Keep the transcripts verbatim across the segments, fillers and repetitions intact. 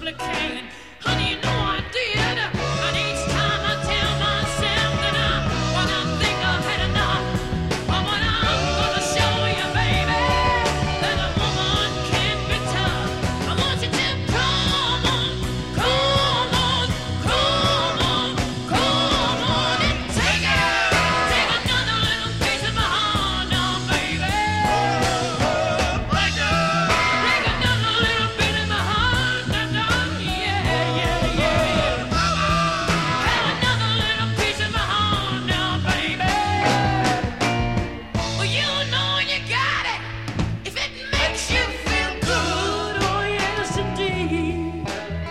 supplicating. Honey, you know I did. But each time I tell myself that I, when I think I've had enough, but when I'm gonna show you, baby, that a woman can be tough. I want you to come on, come on, come on, come on and take it. Take another little piece of my heart now, baby. Take another little bit of my heart now, now, yeah, yeah, yeah. Have another little piece of my heart now, baby. Well, you know you got it if it makes you feel good. Oh, yes, indeed.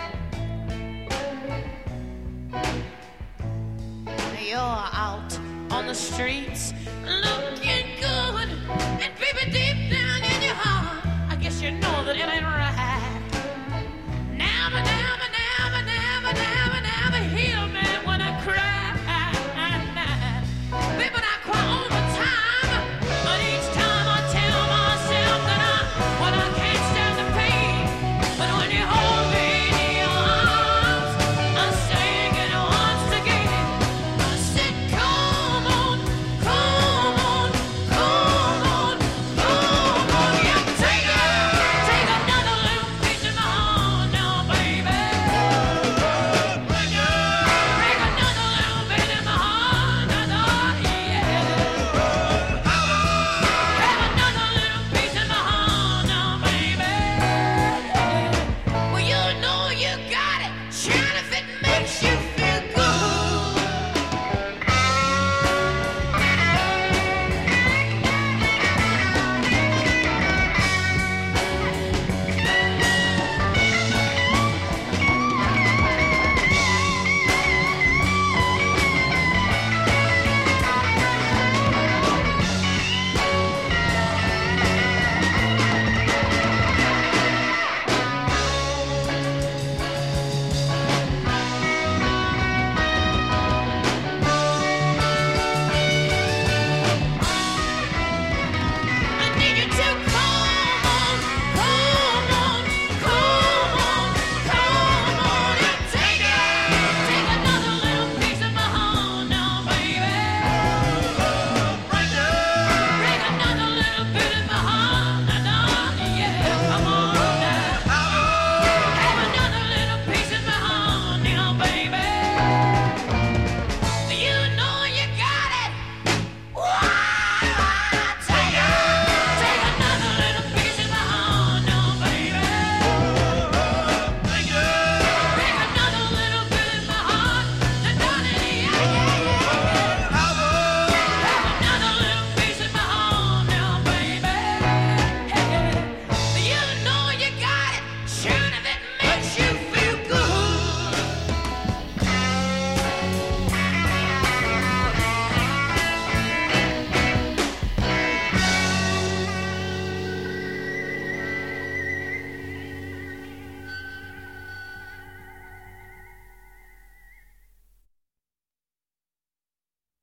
You're out on the streets looking good, and baby, deep down in your heart, I guess you know that it ain't